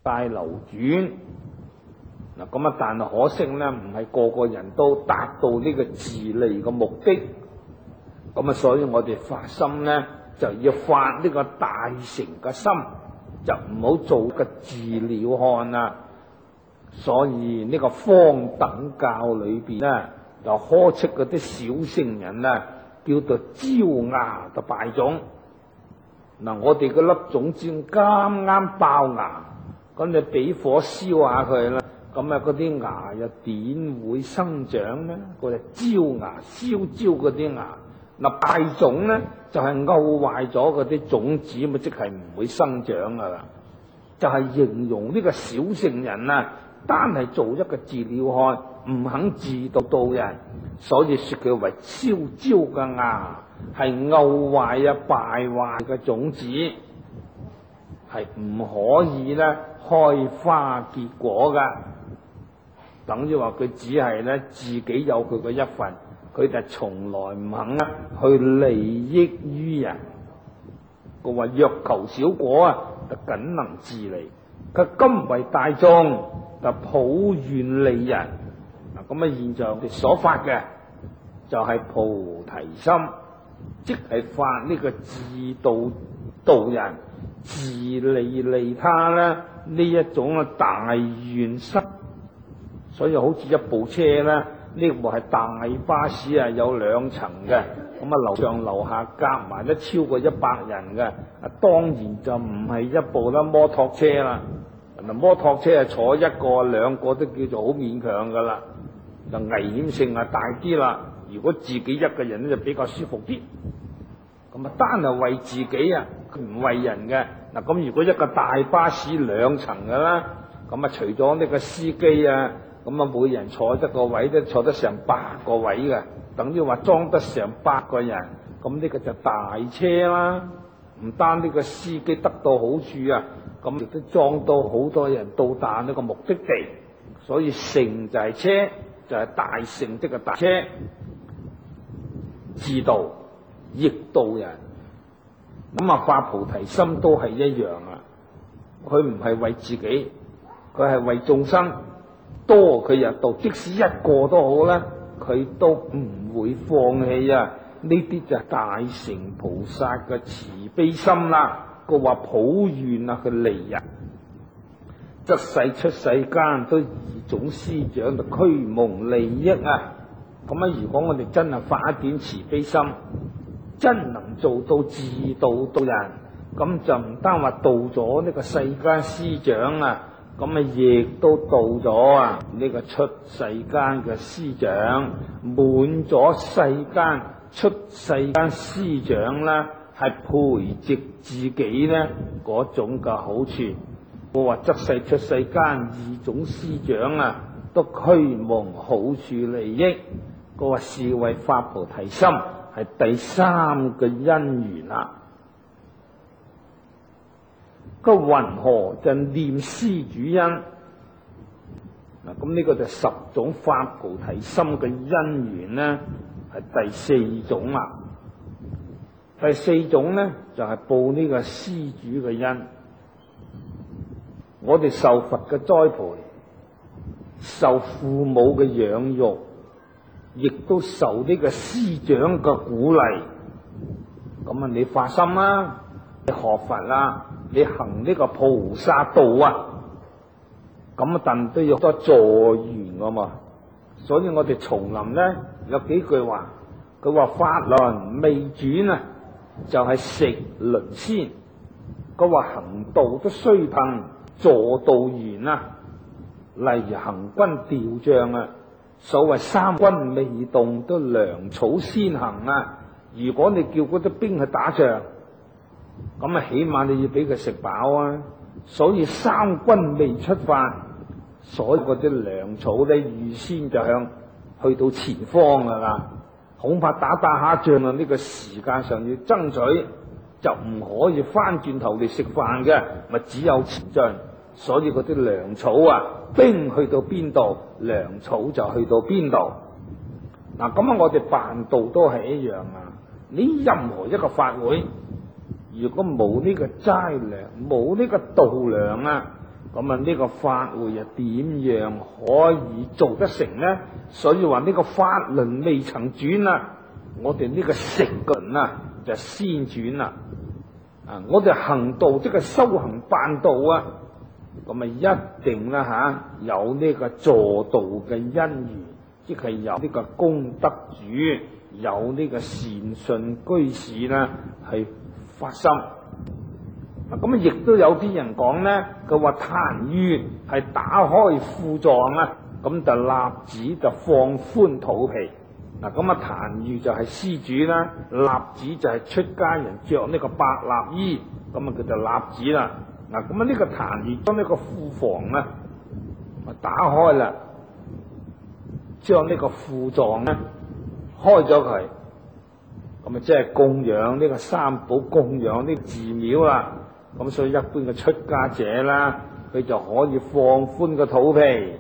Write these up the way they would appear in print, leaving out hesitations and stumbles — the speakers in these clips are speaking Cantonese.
界流轉。嗱咁啊，但係可惜咧，唔係個個人都達到呢個自利嘅目的。咁啊，所以我哋發心咧，就要發呢個大乘嘅心，就唔好做個自了漢啦。所以呢個方等教裏邊咧，就開出嗰啲小聖人咧，叫做焦芽嘅敗種。嗱，我哋嗰粒種子啱啱爆芽，咁你俾火燒下佢啦，咁啊嗰啲芽又點會生長呢？嗰隻焦芽燒焦嗰啲芽，嗱敗種咧就係漚壞咗嗰啲種子，咪即係唔會生長噶啦。就係形容呢個小聖人啊，單係做一個自了漢，唔肯自度度人，所以說佢為燒焦嘅芽，係漚壞啊敗壞嘅種子，係唔可以咧開花結果噶。等於話佢只係咧自己有佢嘅一份，佢就從來唔肯咧去利益於人。佢話若求小果啊，就僅能自利；佢今為大眾，就普願利人。嗱咁啊，現在我哋所發嘅就係菩提心，即係發呢個自度度人、自利利他咧呢一種嘅大願心。所以好似一部車咧，呢部係大巴士啊，有2層嘅，咁啊樓上樓下夾埋都超過100人嘅，啊當然就唔係一部啦摩托車啦。嗱摩托車係坐一個2個都叫做好勉強噶啦，就危險性啊大啲啦。如果自己一個人咧就比較舒服啲。咁啊單係為自己啊，佢唔為人嘅。嗱咁如果一個大巴士2層嘅啦，咁啊除咗呢個司機啊。咁啊，每人坐一個位都坐得成8個位嘅，等於話裝得成8個人。咁呢個就大車啦。唔單呢個司機得到好處啊，咁亦都裝到好多人到達呢個目的地。所以乘就係車，就係大乘即係大車，自度亦度人。咁啊，發菩提心都係一樣啊。佢唔係為自己，佢係為眾生。多佢又度，即使一個都好啦，佢都唔會放棄啊！呢啲就係大乘菩薩嘅慈悲心啦。佢話普願啊，佢利人，則世出世間都以種師長，就驅蒙利益啊！咁啊，如果我哋真係發一點慈悲心，真能做到自度度人，咁就唔單話度咗呢個世間師長啊！咁啊，亦都到咗啊！呢個出世間嘅師長，滿咗世間出世間師長啦，係培植自己咧嗰種嘅好處。我話則世出世間二種師長啊，都驅蒙好處利益。我話是為發菩提心係第3個因緣啦。個云何就念施主因？嗱，咁呢個就10種發菩提心嘅因緣咧，係第4種啦。第4種咧就係報呢個施主嘅因。我哋受佛嘅栽培，受父母嘅養育，亦都受呢個師長嘅鼓勵。咁啊，你發心啦，你學佛啦。你行呢個菩薩道啊，咁啊，但都要多助緣噶嘛。所以我哋叢林咧有幾句話，佢話法輪未轉啊，就係食輪先。佢話行道都須憑助道緣啊。例如行軍調將啊，所謂3軍未動都糧草先行啊。如果你叫嗰啲兵去打仗，咁啊，起碼你要俾佢食飽啊！所以3軍未出發，所以嗰啲糧草咧預先就向去到前方噶啦。恐怕打下仗啊，呢個時間上要爭取，就唔可以翻轉頭嚟食飯嘅，咪只有前進。所以嗰啲糧草啊，兵去到邊度，糧草就去到邊度。嗱，咁啊，我哋辦道都係一樣啊！你任何一個法會，如果冇呢個齋糧，冇呢個道糧啊， 咁啊呢個法會啊點樣可以做得成呢？所以話呢個法輪未曾轉啊，我哋呢個成輪啊就先轉啦。我哋行道即係修行辦道啊，咁啊一定啦有呢個助道嘅因緣，即係有呢個功德主，有呢個善信居士啦係發心。咁亦都有啲人講咧，佢話檀越係打開褲狀啊，咁就立子就放寬肚皮。咁啊檀越就係施主啦，立子就係出家人着呢個白衲衣，咁啊佢就立子啦。咁啊呢個檀越將呢個褲房咧打開啦，將呢個褲狀咧開咗佢，咁啊即係供養呢個三寶，供養呢個寺廟啦。咁所以一般嘅出家者啦，佢就可以放寬個肚皮，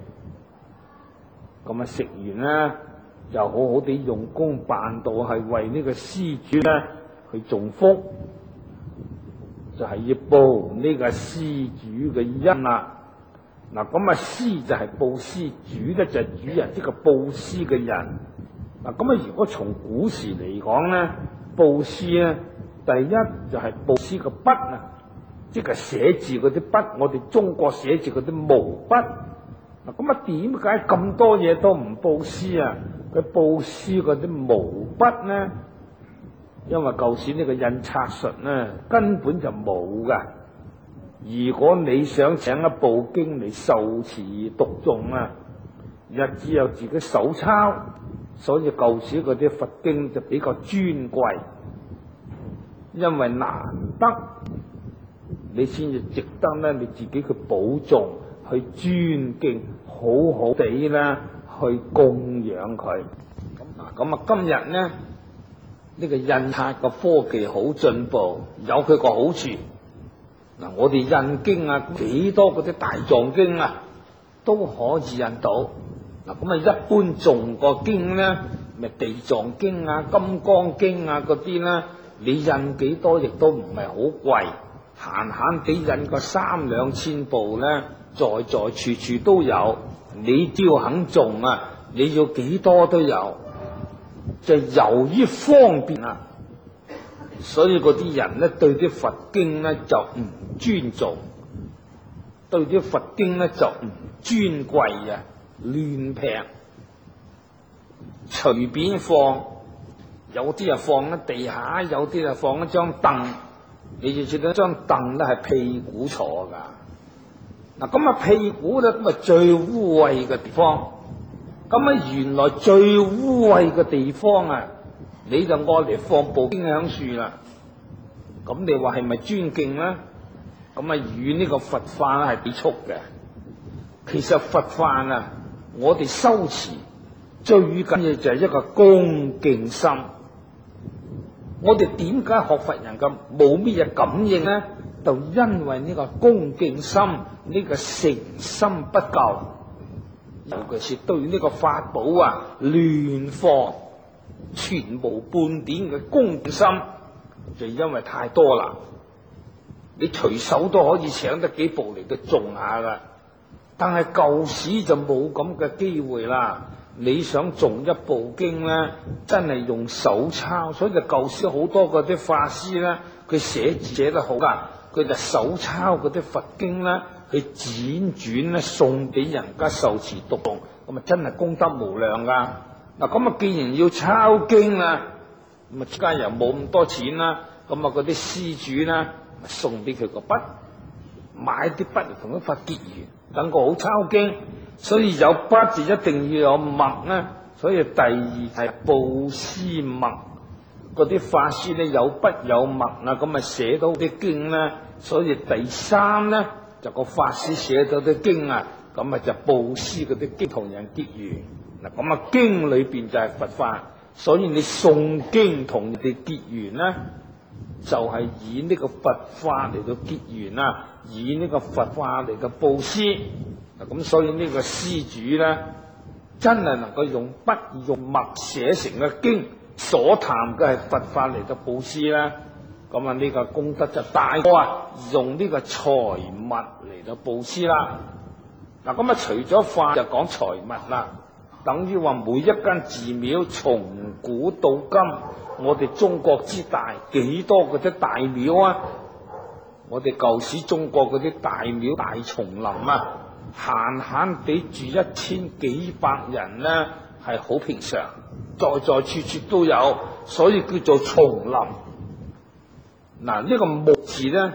咁啊食完啦，就好好地用功辦道，係為呢個施主咧去種福，就係要報呢個施主嘅因啦。咁啊施就係布施，主咧就係主人，即係布施嘅人。咁啊如果從古時嚟講咧，布施咧第一就係布施個筆啊。即係寫字嗰啲筆，我哋中國寫字嗰啲毛筆。咁啊點解咁多嘢都唔布施啊？佢布施嗰啲毛筆呢？因為舊時呢個印刷術呢根本就冇噶。如果你想請一部經嚟受持讀誦啊，亦只有自己手抄，所以舊時嗰啲佛經就比較尊貴，因為難得。你先至值得咧，你自己去保重、去尊敬，好好地咧去供養佢。咁啊，今日咧呢個印刷嘅科技好進步，有佢個好處。我哋印經啊，幾多嗰啲大藏經啊，都可以印到。咁啊，一般誦個經咧，咪地藏經啊、金剛經啊嗰啲咧，你印幾多亦都唔係好貴。閒閒地印個3-2千部咧，在處處都有。你只要肯誦啊，你要幾多都有。就由於方便啊，所以嗰啲人咧對啲佛經咧就唔尊重，對啲佛經咧就唔尊貴啊，亂劈，隨便放。有啲啊放喺地下，有啲啊放喺張凳。你就知道張凳咧係屁股坐噶，咁啊屁股咧咁啊最污穢嘅地方，咁啊原來最污穢嘅地方啊，你就愛嚟放部經響樹啦。咁你話係咪尊敬咧？咁啊與呢個佛法係抵觸嘅。其實佛法啊，我哋修持最緊要就係一個恭敬心。我哋點解學佛人咁冇乜嘢感應呢？就因為呢個恭敬心，呢個誠心不夠，尤其是對呢個法寶啊亂放，全無半點嘅恭敬心，就因為太多啦。你隨手都可以請得幾部嚟到誦下噶，但係舊時就冇咁嘅機會啦。你想誦一部經咧，真係用手抄，所以就舊時好多嗰啲法師咧，佢寫字寫得好噶，佢就手抄嗰啲佛經咧，去輾轉咧送俾人家受持讀誦，咁啊真係功德無量噶。咁啊既然要抄經啊，咁啊出家又冇咁多錢啦，咁啊嗰啲施主咧，咪送俾佢個筆，買啲筆嚟同佢發結緣，等佢好抄經。所以有筆就一定要有墨咧，所以第二係布施墨。嗰啲法師咧有筆有墨啊，咁啊寫到啲經咧。所以第三咧就個法師寫到啲經啊，咁啊就布施嗰啲經同人結緣。咁啊經裏邊就係佛法，所以你誦經同人哋結緣咧，就係以呢個佛法嚟到結緣啊，以呢個佛法嚟到布施。咁所以呢個施主咧，真係能夠用筆用墨寫成嘅經，所談嘅係佛法嚟到布施啦。 咁啊呢個功德就大過用呢個財物嚟到布施啦。嗱，咁啊除咗法就講財物啦，等於話每一間寺廟從古到今，我哋中國之大，幾多嗰啲大廟啊！我哋舊時中國嗰啲大廟大叢林啊，閒閒地住1000幾百人呢，係好平常，在處處都有，所以叫做叢林。嗱，呢個木字呢，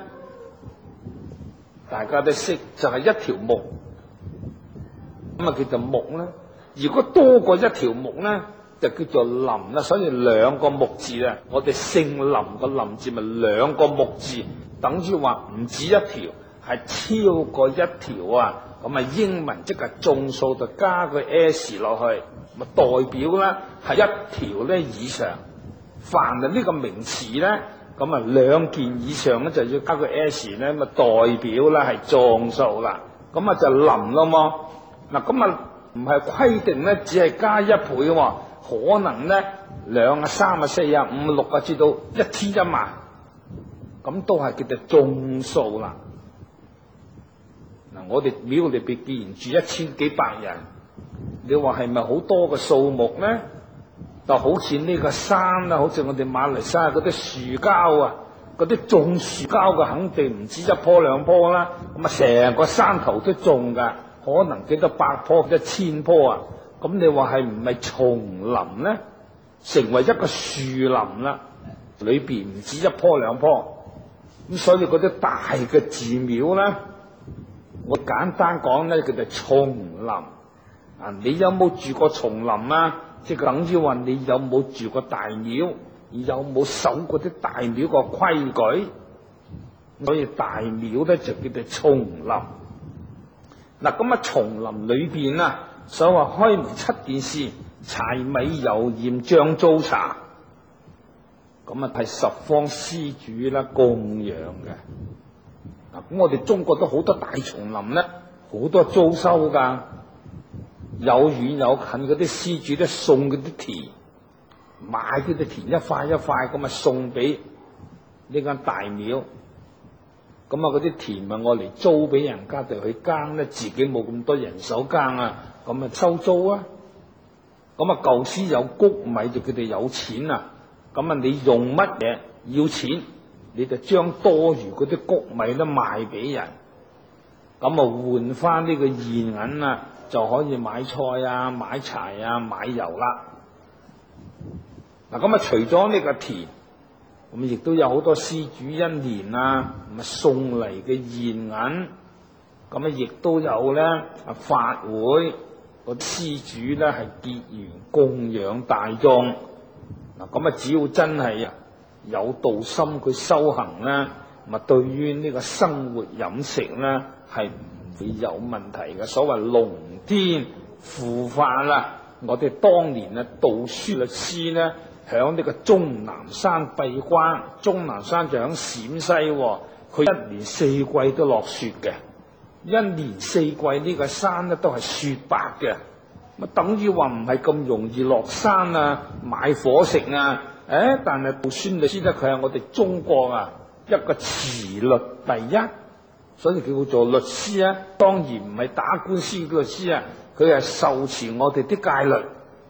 大家都識，就係一條木，咁啊叫做木啦。如果多過一條木呢，就叫做林啦。所以兩個木字啊，我哋姓林個林字咪兩個木字。等於話唔止一條，係超過一條啊！咁啊英文即係眾數就加個 s 落去，咪代表咧係一條咧以上。凡係呢個名詞咧，咁啊2件以上咧就要加個 s 咧，咪代表咧係眾數啦。咁啊就林咯嘛。嗱咁啊唔係規定咧，只係加1倍喎，可能咧2啊、3啊、4啊、5啊、6啊，至到1000、1萬。咁都係叫做眾數啦。嗱，我哋廟裏邊既然住1000幾百人，你話係咪好多嘅數目咧？就好似呢個山啊，好似我哋馬來西亞嗰啲樹膠啊，嗰啲種樹膠嘅肯定唔止1棵2棵啦。咁啊，成個山頭都種㗎，可能幾多百棵、1000棵啊。咁你話係唔係叢林咧？成為一個樹林啦，裏邊唔止1棵2棵。咁所以嗰啲大嘅寺廟咧，我簡單講咧，叫做叢林。啊，你有冇住過叢林啊？即係等於話你有冇住過大廟，有冇守嗰啲大廟個規矩？所以大廟咧就叫做叢林。嗱，咁啊叢林裏邊啊，所謂開門7件事：柴米油鹽醬醋茶。咁啊係10方施主啦供養嘅。嗱，咁我哋中國都好多大叢林咧，好多租收噶，有遠有近嗰啲施主都送嗰啲田，買嗰啲田一塊一塊咁啊送俾呢間大廟。咁啊嗰啲田咪我嚟租俾人家哋去耕咧，自己冇咁多人手耕啊，咁啊收租啊。咁啊舊時有穀米就佢哋有錢啊。咁啊，你用乜嘢要錢，你就將多餘嗰啲穀米都賣俾人，咁啊換翻呢個現銀啊，就可以買菜啊、買柴啊、買油啦。嗱，咁啊除咗呢個田，咁亦都有好多施主一年啊，咁啊送嚟嘅現銀，咁啊亦都有咧啊法會個施主咧係結緣供養大眾。嗱，咁啊，只要真係有道心，佢修行咧，咪對於呢個生活飲食咧係唔會有問題嘅。所謂龍天護法啦，我哋當年啊道書律師咧，響呢個終南山閉關，終南山就響陝西，佢1年4季都落雪嘅，一年4季呢個山咧都係雪白嘅。等於話唔係咁容易落山啊，買伙食啊，但係道宣律師咧，佢係我哋中國啊一個持律第一，所以叫做律師啊。當然唔係打官司嘅律師啊，佢係受持我哋啲戒律，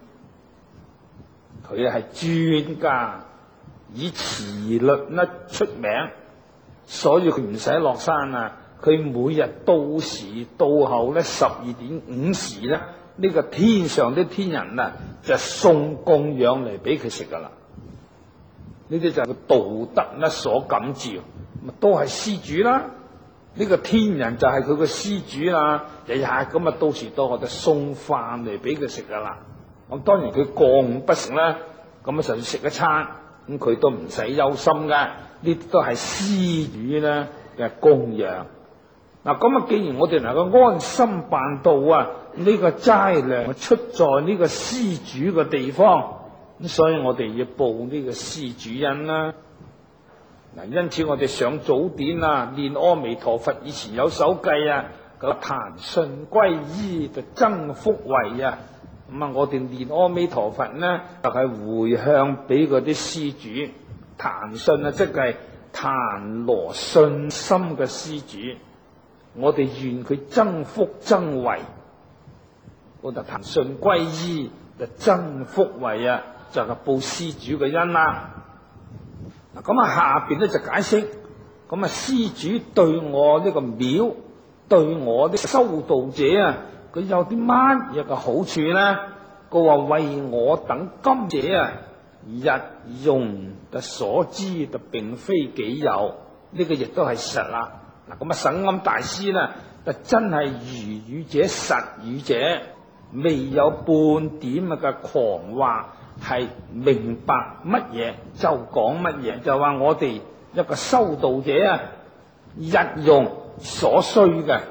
佢係專家，以持律咧出名，所以佢唔使落山啊。佢每日到時到後咧12點5時咧。呢個天上啲天人啊，就送供養嚟俾佢食噶啦。呢啲就係個道德咧所感召，咪都係施主啦。呢個天人就係佢個施主啦，日日咁啊，到時到我就送飯嚟俾佢食噶啦。咁當然佢過午不食啦，咁啊就要食一餐，咁佢都唔使憂心嘅。呢啲都係施主咧嘅供養。嗱，咁啊，既然我哋能夠安心辦道啊，呢個齋糧出在呢個施主嘅地方，咁所以我哋要報呢個施主恩啦。嗱，因此我哋上早典啊，念阿彌陀佛以前有首偈啊，個檀信歸依就增福慧啊。咁啊，我哋念阿彌陀佛呢，就係回向俾嗰啲施主。檀信啊，即係檀羅信心嘅施主，我哋願佢增福增惠。我就談信歸依，就增福惠啊，就係報施主嘅恩啦。嗱，咁下邊咧就解釋，咁施主對我呢個廟，對我啲修道者啊，佢有啲乜嘢嘅好處咧？佢話為我等今者啊，日用嘅所知就並非己有，呢個亦都係實啦。嗱，咁審庵大師咧，就真係如語者實語者，未有半點嘅狂話，係明白乜嘢就講乜嘢，就話我哋一個修道者啊，日用所需嘅，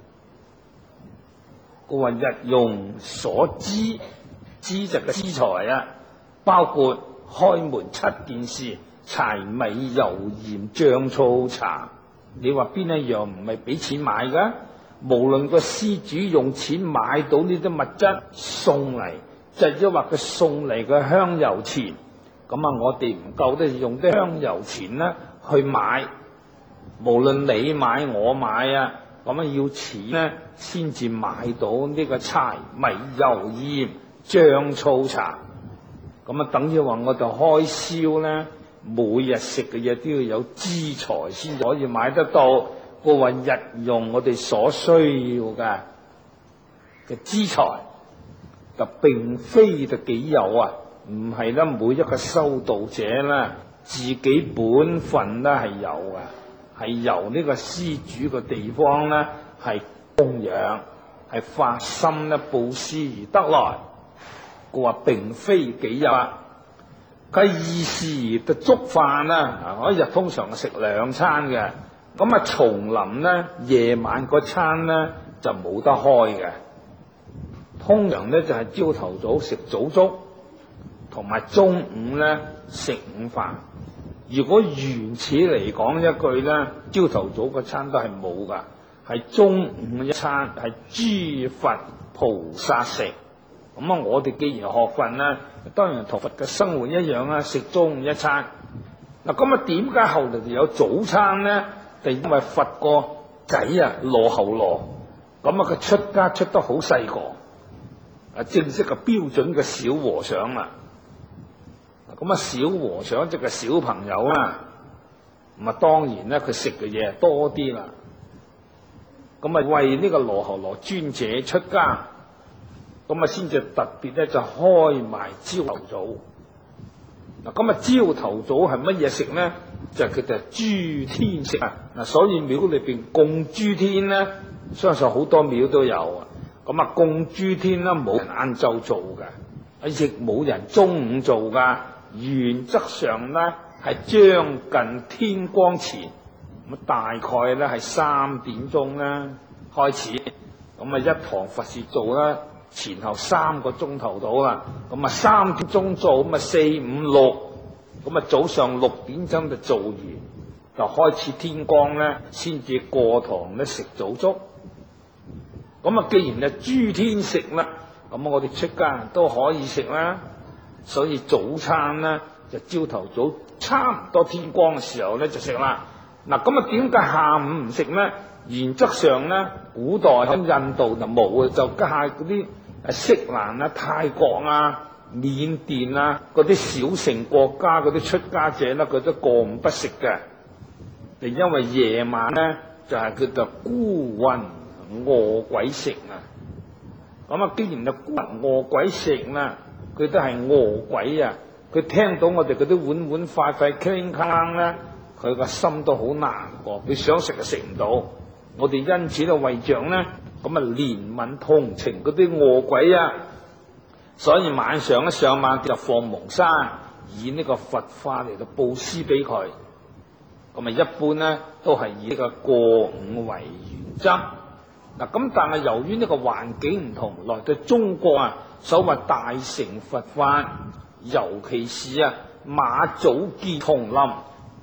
佢話日用所知，知就嘅資財啊，包括開門7件事：柴米油鹽醬醋茶。你話邊一樣唔係俾錢買㗎？無論個施主用錢買到呢啲物質送嚟，就抑或佢送嚟嘅香油錢，咁我哋唔夠咧，用啲香油錢咧去買。無論你買我買啊，咁要錢咧先至買到呢個柴米油鹽醬醋茶。咁等於話我哋開銷咧，每日食嘅嘢都要有資財先可以買得到。個話日用我哋所需要嘅資財，就並非就己有啊，唔係咧每一個修道者咧自己本分咧係有嘅，係由呢個施主嘅地方咧係供養，係發心咧布施而得來。佢話並非己有啊。佢二時就粥飯啦，我一日通常食2餐嘅。咁叢林咧夜晚嗰餐咧就冇得開嘅，通常咧就係朝頭早食早粥，同埋中午咧食午飯。如果原始嚟講一句咧，朝頭早嗰餐都係冇噶，係中午一餐係諸佛菩薩食。咁我哋既然學佛咧，當然同佛嘅生活一樣啦，食中午一餐。嗱，咁點解後嚟就有早餐咧？就因為佛個仔啊羅睺羅，咁佢出家出得好細個，正式嘅標準嘅小和尚啦。咁小和尚即係小朋友啦，咁當然咧佢食嘅嘢多啲啦。咁為呢個羅睺羅尊者出家，咁先至特別咧就開埋朝頭早。嗱，朝頭早係乜嘢食咧？就係佢哋諸天食啊！嗱，所以廟裏邊供諸天咧，相信好多廟都有啊。供諸天咧，冇人晏晝做嘅，亦冇人中午做噶。原則上咧係將近天光前，咁大概咧係3點鐘咧開始，一堂佛事做啦，前後3個鐘頭到啦。3點鐘做，4、5、6，早上6點鐘就做完，就開始天光咧，先至過堂咧食早粥。既然諸天食啦，我哋出家都可以食啦。所以早餐咧就朝頭早差唔多天光嘅時候咧就食啦。嗱，點解下午唔食咧？原則上咧，古代喺印度就冇嘅，就家下嗰啲色蘭啊、泰國啊、緬甸啊嗰啲小乘國家嗰啲出家者咧，佢都過午不食嘅。就因為夜晚咧就係佢就孤魂餓鬼食啊。既然孤魂餓鬼食啦，佢都係餓鬼啊！佢聽到我哋嗰啲碗碗筷筷鏗鏗咧，佢個心都好難過，佢想食就食唔到。我哋因此就為着咧，憐憫同情嗰啲餓鬼啊，所以晚上咧上晚就放蒙山，以呢個佛法嚟到布施俾佢。一般咧都係以呢個過午為原則。但係由於呢個環境唔同，來到中國啊，所謂大乘佛法，尤其是馬祖建叢林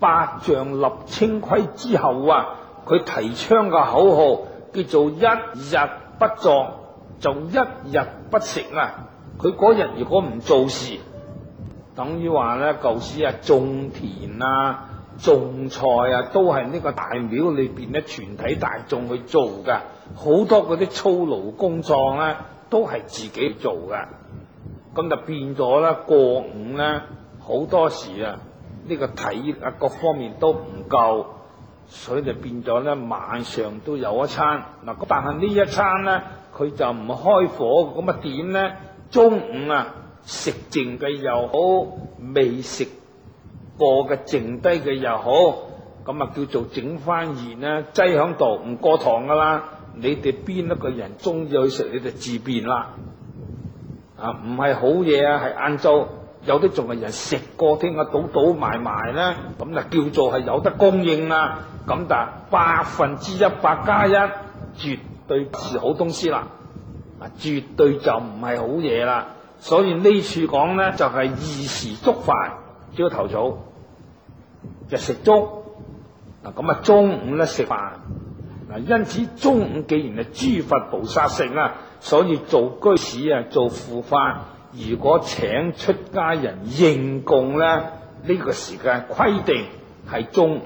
8丈立清規之後啊，佢提倡嘅口號叫做一日不作就一日不食啊！佢嗰日如果唔做事，等於話咧舊時種田啊、 種菜啊，都係呢個大廟裏邊咧全體大眾去做㗎。好多嗰啲操勞工作咧都係自己做㗎。咁就變咗咧過午咧好多時啊，呢個體力啊各方面都唔夠，所以就變咗咧晚上都有一餐嗱。但係呢一餐咧佢就唔開火，咁啊點咧？中午啊食剩嘅又好，未食過嘅剩低嘅又好，咁啊叫做整翻熱啦，擠響度唔過堂噶啦。你哋邊一個人中意去食，你就自便啦。啊，唔係好嘢啊，係晏晝有啲仲係人食過添啊，倒埋埋咧，咁就叫做係有得供應啦。咁但係100%+1，絕對是好東西啦。啊，絕對就唔係好嘢啦。所以呢處講咧就係二時粥飯，朝頭早就食粥。嗱咁啊中午咧食飯。嗱，因此中午既然係諸佛菩薩食啊，所以做居士啊，做護法，如果請出家人應供咧，呢個時間規定係中午，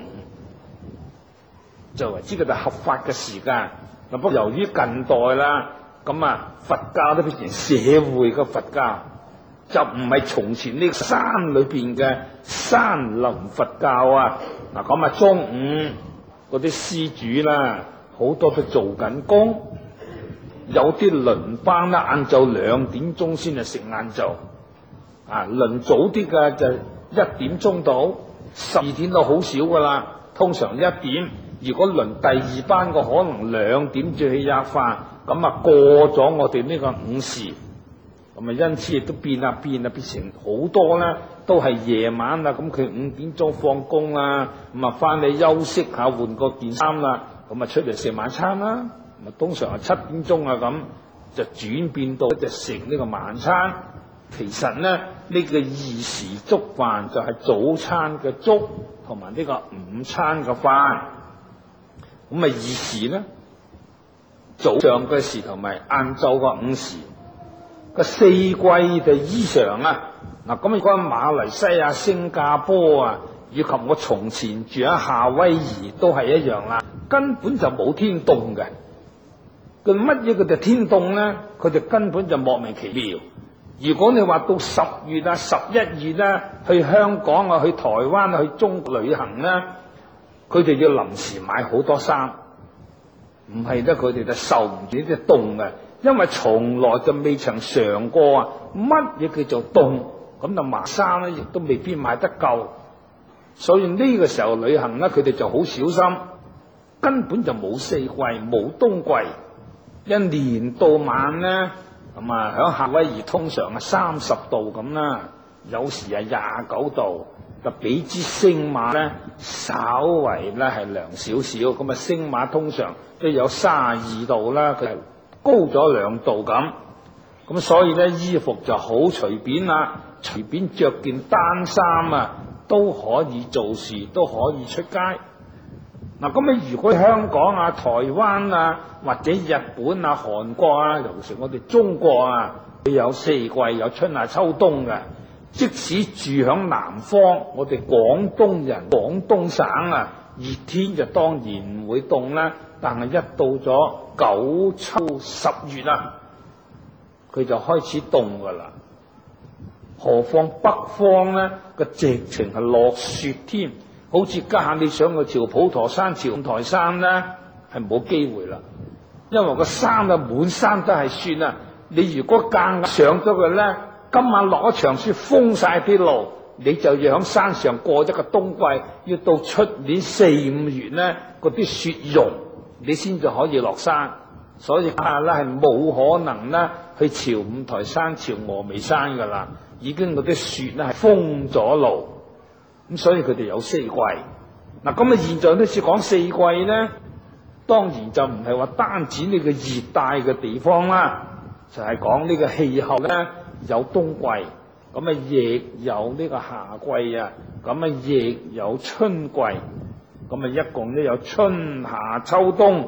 就為之佢哋合法嘅時間。嗱，不過由於近代啦，咁啊佛教都變成社會嘅佛教，就唔係從前呢山裏邊嘅山林佛教啊。嗱咁啊中午嗰啲施主啦，好多都做緊工，有啲輪班啦，晏晝2點鐘先係食晏晝，啊輪早啲嘅就1點鐘到，12點都好少噶啦。通常1點，如果輪第二班嘅可能2點至去吔飯，咁啊過咗我哋呢個午時，咁啊因此亦都變成好多咧。都係夜晚啦，咁佢5點鐘放工啦，咁啊翻嚟休息下，換個件衫啦，咁啊出嚟食晚餐啦。咁啊通常係7點鐘啊咁，就轉變到就食呢個晚餐。其實咧呢個二時粥飯就係早餐嘅粥同埋呢個午餐嘅飯。咁啊二時咧早上嘅時同埋晏晝個午時，個四季就衣裳啊。嗱，咁如果馬來西亞、新加坡啊，以及我從前住喺夏威夷都係一樣啦，根本就冇天凍嘅。佢乜嘢佢就天凍咧？佢就根本就莫名其妙。如果你話到10月啊、11月啊，去香港啊、去台灣啊、去中國旅行咧，佢哋要臨時買好多衫，唔係咧佢哋就受唔住呢啲凍嘅，因為從來就未曾嘗過啊，乜嘢叫做凍。咁就買衫咧，亦都未必買得夠，所以呢個時候旅行咧，佢哋就好小心，根本就冇四季，冇冬季。一年到晚咧，咁啊響夏威夷通常係30度咁啦，有時係29度，就比之星馬咧稍為咧係涼少少。咁啊星馬通常都有32度啦，佢係高咗2度咁。咁所以咧衣服就好隨便啦。隨便着件單衫啊，都可以做事，都可以出街。嗱，咁你如果香港啊、台灣啊，或者日本啊、韓國啊，尤其是我哋中國啊，佢有4季，有春夏秋冬嘅。即使住響南方，我哋廣東人、廣東省啊，熱天就當然唔會凍啦。但係一到咗9、秋、10月啊，佢就開始凍噶啦。何況北方咧個直情係落雪添，好似家下你上去條普陀山、潮五台山咧係冇機會啦，因為個山啊滿山都係雪啊！你如果夾硬上咗佢咧，今晚落一場雪封晒啲路，你就要喺山上過一個冬季，要到出年4、5月咧嗰啲雪融，你先至可以落山。所以家下咧係冇可能咧去潮五台山、潮峨眉山噶啦。已經嗰啲雪咧係封咗路，咁所以佢哋有4季。嗱，咁啊現在都是講4季咧，當然就唔係話單止呢個熱帶嘅地方啦，就係講呢個氣候咧有冬季，咁啊亦有呢個夏季啊，咁啊亦有春季，咁啊一共都有春夏秋冬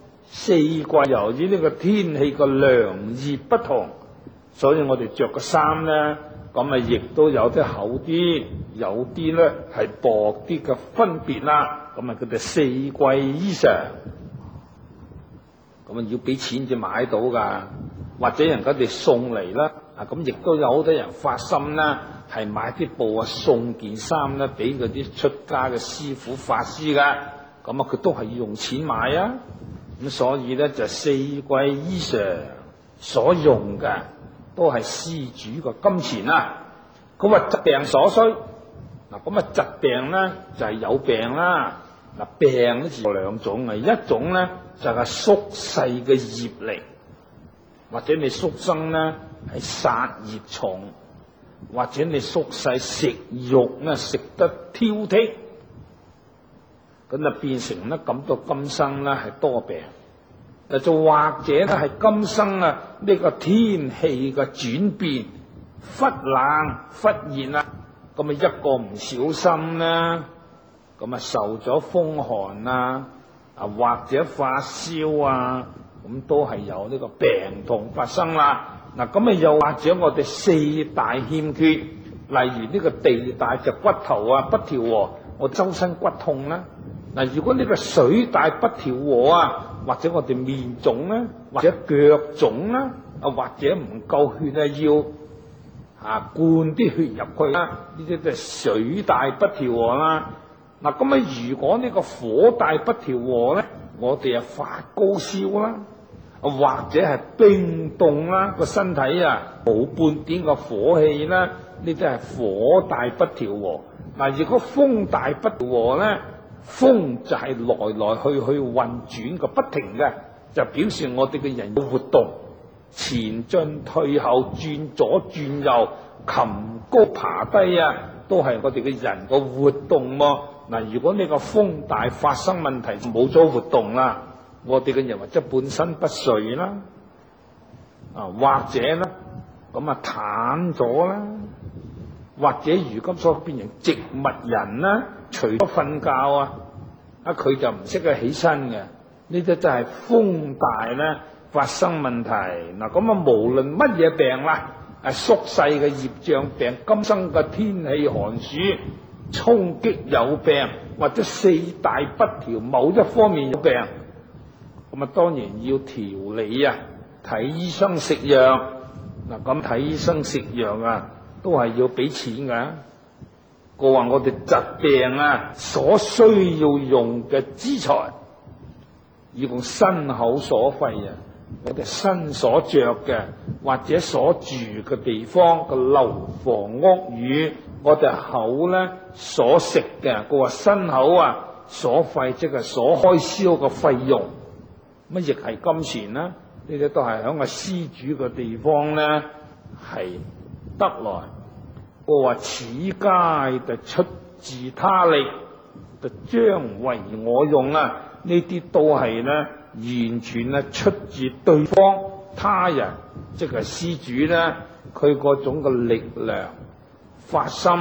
4季。由於呢個天氣個涼熱不同，所以我哋着個衫咧咁啊亦都有啲厚啲，有啲咧係薄啲嘅分別啦。咁啊佢哋四季衣裳，咁啊要俾錢至買到噶，或者人家哋送嚟啦。啊咁亦都有好多人發心啦，係買啲布啊送件衫咧俾嗰啲出家嘅師傅法師噶。咁啊佢都係要用錢買啊。咁所以咧就四季衣裳所用嘅都係施主嘅金錢啦。咁話疾病所需，嗱咁啊疾病咧就係有病啦。嗱病咧有兩種嘅，一種咧就係宿世嘅業力，或者你宿生咧係殺業重，或者你宿世食肉咧食得挑剔，咁啊變成咧感到今生咧係多病。就或者咧係今生啊呢個天氣嘅轉變，忽冷忽熱啊，咁啊一個唔小心咧，咁啊受咗風寒啊，或者發燒啊，咁都係有呢個病痛發生啦。嗱咁啊又或者我哋四大欠缺，例如呢個地大就骨頭啊不調和，我周身骨痛啦。嗱如果呢個水大不調和啊，或者我哋面腫咧，或者腳腫啦，或者唔夠血啊，要灌啲血入去啦，呢啲都係水大不調和啦。嗱咁啊，如果呢個火大不調和咧，我哋啊發高燒啦，或者係冰凍啦，個身體啊冇半點個火氣啦，呢啲係火大不調和。嗱，如果風大不調和咧，風就係來來去去運轉個不停嘅，就表示我哋嘅人嘅活動，前進退後，轉左轉右，擒高爬低啊，都係我哋嘅人個活動喎。嗱，如果呢個風大發生問題，冇咗活動啦，我哋嘅人或者半身不遂啦，或者咧咁啊癱咗啦，或者如今所變成植物人啦，除咗瞓覺佢就唔識得起身嘅，呢啲就係風大咧發生問題。嗱咁啊，無論乜嘢病啦，宿世嘅業障病，今生嘅天氣寒暑衝擊有病，或者四大不調某一方面有病，咁啊當然要調理啊，睇醫生食藥。嗱咁睇醫生食藥都係要俾錢噶。個話我哋疾病所需要用嘅資財，要用身口所費我哋身所着嘅，或者所住嘅地方嘅樓房屋宇，我哋口咧所食嘅，個話身口所費，即係所開銷嘅費用，乜亦係金錢啦。呢啲都係響個施主嘅地方咧係得來。我話此皆就出自他力，就將為我用呢啲都係咧完全出自對方他人，即係施主咧，佢嗰種嘅力量發心，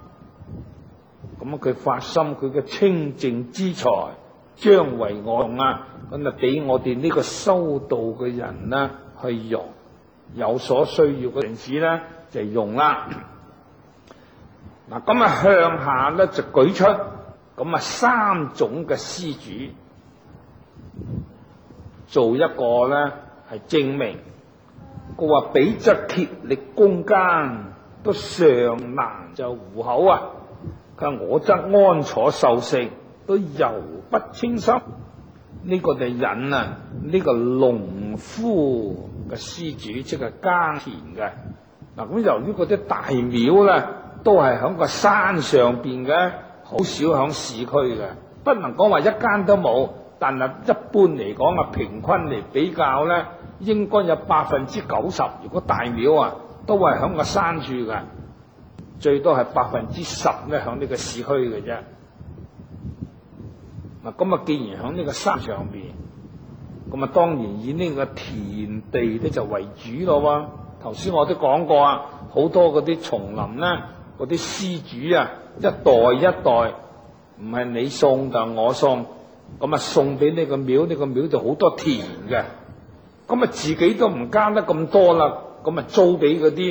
咁佢發心佢嘅清淨之財，將為我用咁俾我哋呢個修道嘅人咧去用，有所需要嘅陣時咧就用啦。嗱咁向下咧就舉出咁三種嘅施主，做一個咧係證明。佢話彼則竭力攻耕，都尚難就糊口佢話我則安坐受食，都猶不清心。呢個就引呢個農夫嘅施主，即係耕田嘅。嗱咁由於嗰啲大廟咧都係喺個山上邊嘅，好少喺市區嘅，不能講話一間都冇，但係一般嚟講平均嚟比較咧，應該有90%，如果大廟都係喺個山處嘅，最多係10%咧喺呢個市區嘅啫。嗱咁既然喺呢個山上邊，咁當然以呢個田地咧就為主咯。頭先我都講過好多嗰啲叢林咧，嗰啲施主一代一代，唔係你送就我送，咁送俾呢個廟，呢個廟就好多田嘅，咁自己都唔耕得咁多啦，咁租俾嗰啲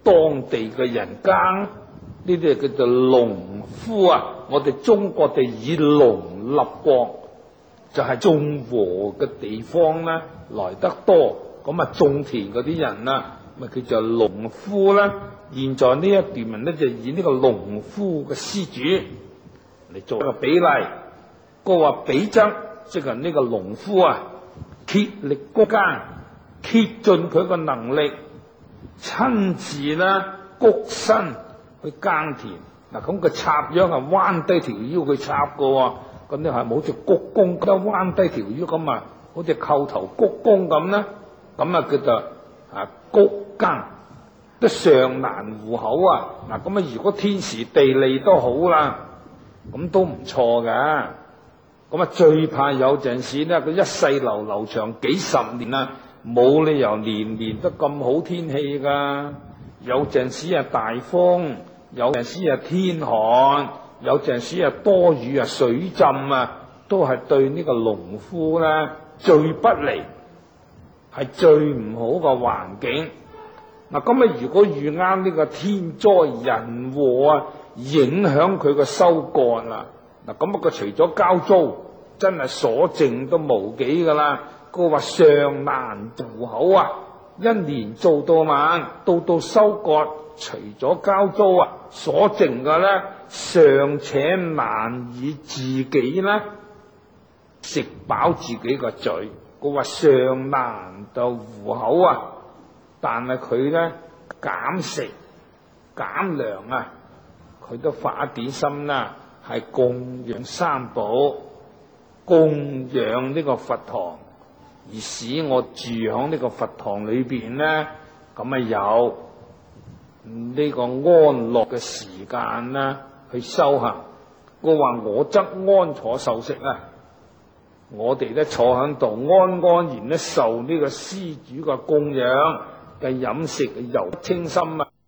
當地嘅人耕，呢啲叫做農夫啊。我哋中國地以農立國，就係種禾嘅地方咧來得多，咁啊種田嗰啲人啊，咪叫做農夫啦。現在呢一段文咧就以呢個農夫嘅施主嚟做一個比例，個話比則，即係呢個農夫啊，竭力谷耕，竭盡佢個能力，親自啦谷身去耕田。嗱，咁個插秧係彎低條腰去插噶，咁你係冇好似鞠躬咁彎低條腰咁啊，好似叩頭鞠躬咁咧，咁啊叫做谷耕，都尚難糊口啊！嗱，咁啊如果天時地利都好啦，咁都唔錯㗎。咁啊最怕有陣時咧，佢一世流長幾十年啦，冇理由年年都咁好天氣㗎。有陣時啊大風，有陣時啊天寒，有陣時啊多雨啊水浸啊，都係對呢個農夫咧最不利，係最唔好嘅環境。嗱，咁啊如果遇啱呢個天災人禍啊，影響佢個收割啦，嗱咁啊佢除咗交租，真係所剩都無幾噶啦。佢話尚難糊口啊，一年做到晚，到收割，除咗交租啊，所剩嘅咧尚且難以自己咧食飽自己個嘴。佢話尚難就糊口啊，但係佢咧減食減糧啊，佢都發一點心啦，係供養三寶，供養呢個佛堂，而使我住響呢個佛堂裏邊咧，咁啊有呢個安樂嘅時間啦，去修行。我話我則安坐受食啊，我哋咧坐響度安然咧受呢個施主嘅供養嘅飲食，又清心啊。